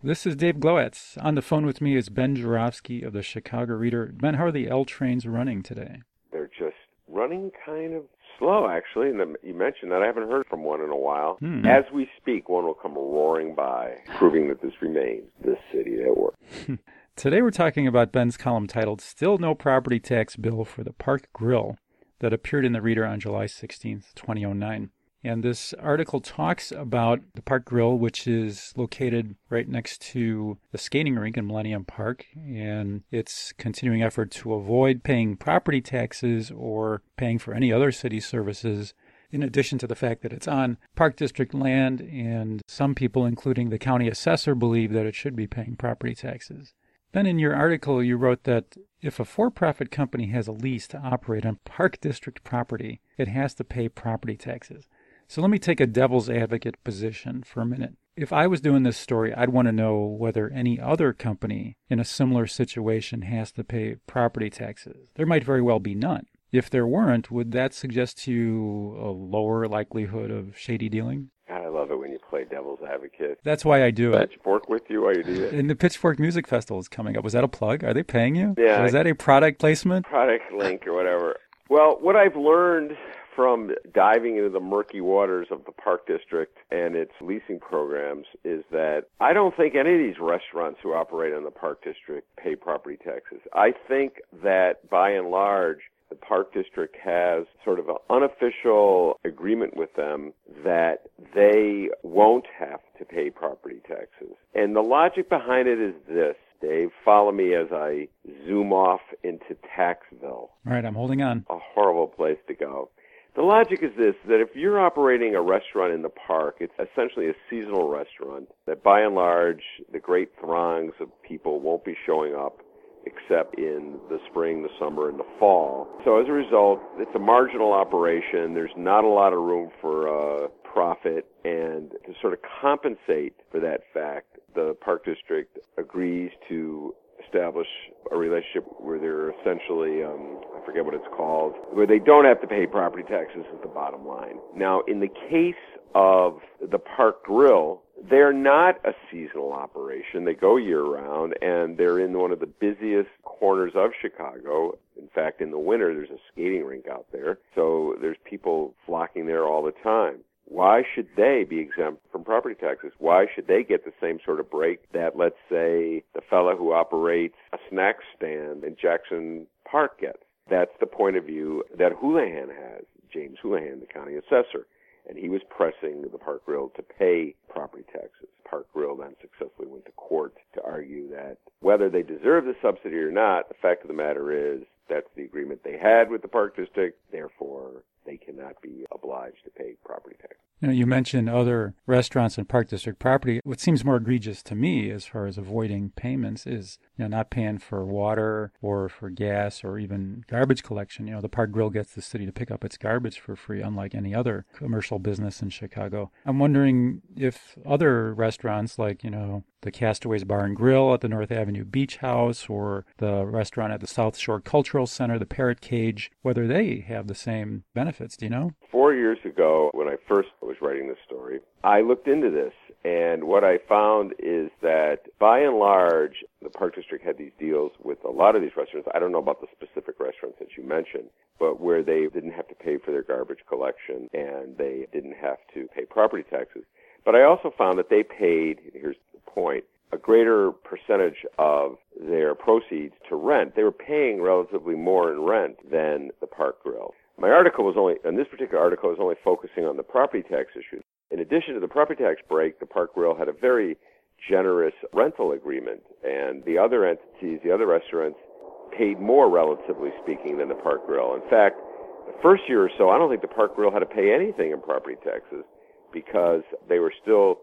This is Dave Glowacz. On the phone with me is Ben Joravsky of the Chicago Reader. Ben, how are the L trains running today? They're just running kind of slow, actually. And you mentioned that. I haven't heard from one in a while. As we speak, one will come roaring by, proving that this remains the city that works. Today we're talking about Ben's column titled Still No Property Tax Bill for the Park Grill that appeared in the Reader on July 16th, 2009. And this article talks about the Park Grill, which is located right next to the skating rink in Millennium Park, and its continuing effort to avoid paying property taxes or paying for any other city services, in addition to the fact that it's on Park District land, and some people, including the county assessor, believe that it should be paying property taxes. Then in your article, you wrote that if a for-profit company has a lease to operate on Park District property, it has to pay property taxes. So let me take a devil's advocate position for a minute. If I was doing this story, I'd want to know whether any other company in a similar situation has to pay property taxes. There might very well be none. If there weren't, would that suggest to you a lower likelihood of shady dealing? God, I love it when you play devil's advocate. That's why I do it. Pitchfork with you while you do that. And the Pitchfork Music Festival is coming up. Was that a plug? Are they paying you? Yeah. Or is that a product placement? Product link or whatever. Well, what I've learned from diving into the murky waters of the Park District and its leasing programs is that I don't think any of these restaurants who operate in the Park District pay property taxes. I think that by and large, the Park District has sort of an unofficial agreement with them that they won't have to pay property taxes. And the logic behind it is this. Dave, follow me as I zoom off into Taxville. All right, I'm holding on. A horrible place to go. The logic is this, that if you're operating a restaurant in the park, it's essentially a seasonal restaurant, that by and large, the great throngs of people won't be showing up except in the spring, the summer, and the fall. So as a result, it's a marginal operation. There's not a lot of room for profit, and to sort of compensate for that fact, the Park District agrees to establish a relationship where they're essentially, I forget what it's called, where they don't have to pay property taxes at the bottom line. Now, in the case of the Park Grill, they're not a seasonal operation. They go year-round, and they're in one of the busiest corners of Chicago. In fact, in the winter, there's a skating rink out there, so there's people flocking there all the time. Why should they be exempt from property taxes? Why should they get the same sort of break that, let's say, the fellow who operates a snack stand in Jackson Park gets? That's the point of view that Houlihan has, James Houlihan, the county assessor. And he was pressing the Park Grill to pay property taxes. Park Grill then successfully went to court to argue that whether they deserve the subsidy or not, the fact of the matter is that's the agreement they had with the Park District, therefore they cannot be obliged to pay property tax. You know, you mentioned other restaurants and Park District property. What seems more egregious to me as far as avoiding payments is, not paying for water or for gas or even garbage collection. The Park Grill gets the city to pick up its garbage for free, unlike any other commercial business in Chicago. I'm wondering if other restaurants like, the Castaways Bar and Grill at the North Avenue Beach House or the restaurant at the South Shore Cultural Center, the Parrot Cage, whether they have the same benefits. Do you know? 4 years ago, when I first was writing this story, I looked into this, and what I found is that by and large, the Park District had these deals with a lot of these restaurants. I don't know about the specific restaurants that you mentioned, but where they didn't have to pay for their garbage collection and they didn't have to pay property taxes. But I also found that they paid, here's the point, a greater percentage of their proceeds to rent. They were paying relatively more in rent than the Park Grill. My article this particular article was only focusing on the property tax issue. In addition to the property tax break, the Park Grill had a very generous rental agreement, and the other entities, the other restaurants, paid more, relatively speaking, than the Park Grill. In fact, the first year or so, I don't think the Park Grill had to pay anything in property taxes because they were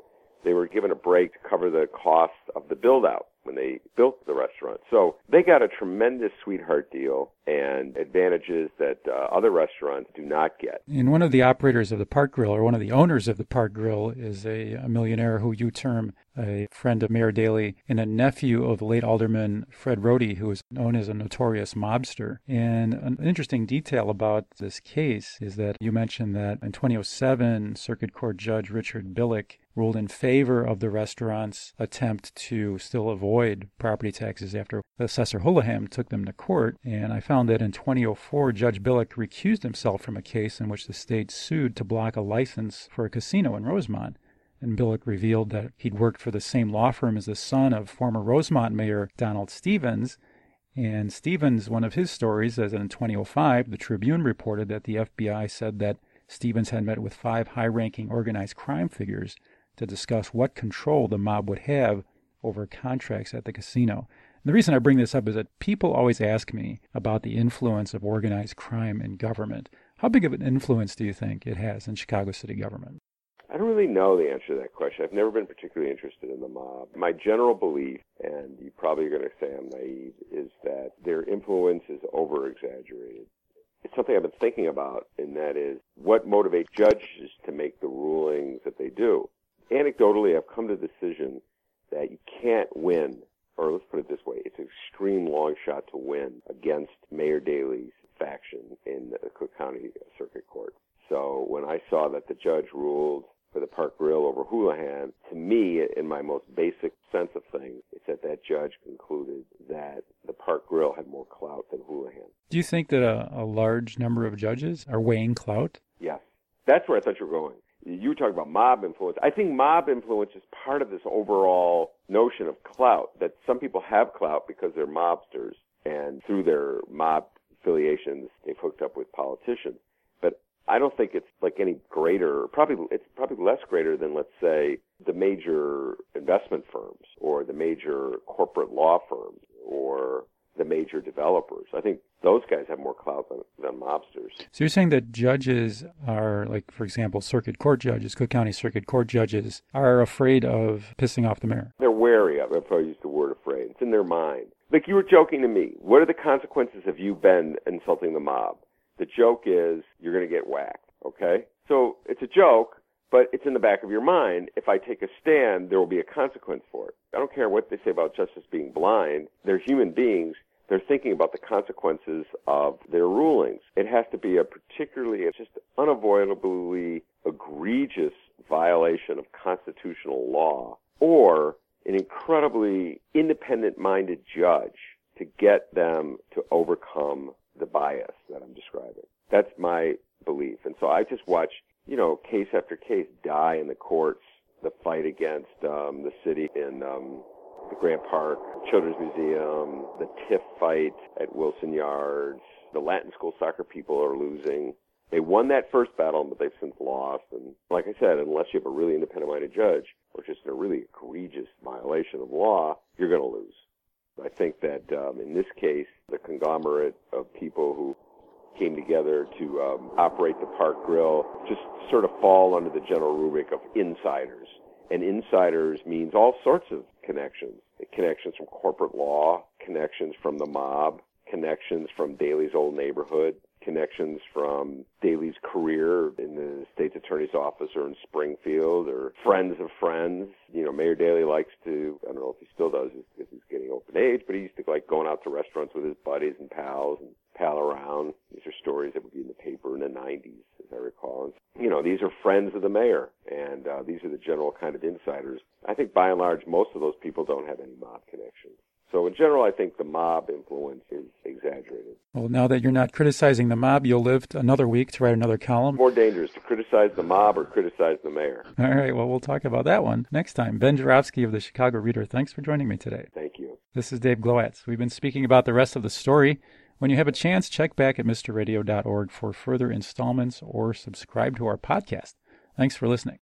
given a break to cover the cost of the build-out when they built the restaurant. So they got a tremendous sweetheart deal. and advantages that other restaurants do not get. And one of the operators of the Park Grill, or one of the owners of the Park Grill, is a millionaire who you term a friend of Mayor Daley and a nephew of the late Alderman Fred Rohde, who is known as a notorious mobster. And an interesting detail about this case is that you mentioned that in 2007, Circuit Court Judge Richard Billick ruled in favor of the restaurant's attempt to still avoid property taxes after Assessor Houlihan took them to court. And I found that in 2004, Judge Billick recused himself from a case in which the state sued to block a license for a casino in Rosemont. And Billick revealed that he'd worked for the same law firm as the son of former Rosemont Mayor Donald Stevens. And Stevens, one of his stories, says that in 2005, the Tribune reported that the FBI said that Stevens had met with 5 high-ranking organized crime figures to discuss what control the mob would have over contracts at the casino. And the reason I bring this up is that people always ask me about the influence of organized crime in government. How big of an influence do you think it has in Chicago city government? I don't really know the answer to that question. I've never been particularly interested in the mob. My general belief, and you probably are going to say I'm naive, is that their influence is over-exaggerated. It's something I've been thinking about, and that is what motivates judges to make the rulings that they do. Anecdotally, I've come to the decision that you can't win, or let's put it this way, it's an extreme long shot to win against Mayor Daley's faction in the Cook County Circuit Court. So when I saw that the judge ruled for the Park Grill over Houlihan, to me, in my most basic sense of things, it's that judge concluded that the Park Grill had more clout than Houlihan. Do you think that a large number of judges are weighing clout? Yes. That's where I thought you were going. You were talking about mob influence. I think mob influence is part of this overall notion of clout, that some people have clout because they're mobsters, and through their mob affiliations, they've hooked up with politicians. But I don't think it's like any greater, it's probably less greater than, let's say, the major investment firms or the major corporate law firms or the major developers. I think those guys have more clout than mobsters. So you're saying that judges are, like, for example, circuit court judges, Cook County Circuit Court judges, are afraid of pissing off the mayor? They're wary of it. I've probably used the word afraid. It's in their mind. Like you were joking to me. What are the consequences of you, Ben, insulting the mob? The joke is you're going to get whacked, okay? So it's a joke, but it's in the back of your mind. If I take a stand, there will be a consequence for it. I don't care what they say about justice being blind. They're human beings. They're thinking about the consequences of their rulings. It has to be a particularly, just unavoidably egregious violation of constitutional law or an incredibly independent-minded judge to get them to overcome the bias that I'm describing. That's my belief. And so I just watch, case after case die in the courts, the fight against the city in the Grant Park Children's Museum, the TIF fight at Wilson Yards, the Latin School soccer people are losing. They won that first battle, but they've since lost. And like I said, unless you have a really independent-minded judge or just a really egregious violation of law, you're going to lose. I think that in this case, the conglomerate of people who came together to operate the Park Grill just sort of fall under the general rubric of insiders. And insiders means all sorts of connections. Connections from corporate law, connections from the mob, connections from Daley's old neighborhood, connections from Daley's career in the state's attorney's office or in Springfield, or friends of friends. Mayor Daley likes to, I don't know if he still does because he's getting open age, but he used to like going out to restaurants with his buddies and pals and pal around. These are stories that would be in the paper in the 90s, as I recall. And, these are friends of the mayor, and these are the general kind of insiders. I think by and large, most of those people don't have any mob connections. So in general, I think the mob influence is exaggerated. Well, now that you're not criticizing the mob, you'll live another week to write another column. More dangerous to criticize the mob or criticize the mayor. All right, well, we'll talk about that one next time. Ben Joravsky of the Chicago Reader, thanks for joining me today. Thank you. This is Dave Glowacz. We've been speaking about the rest of the story. When you have a chance, check back at mrradio.org for further installments or subscribe to our podcast. Thanks for listening.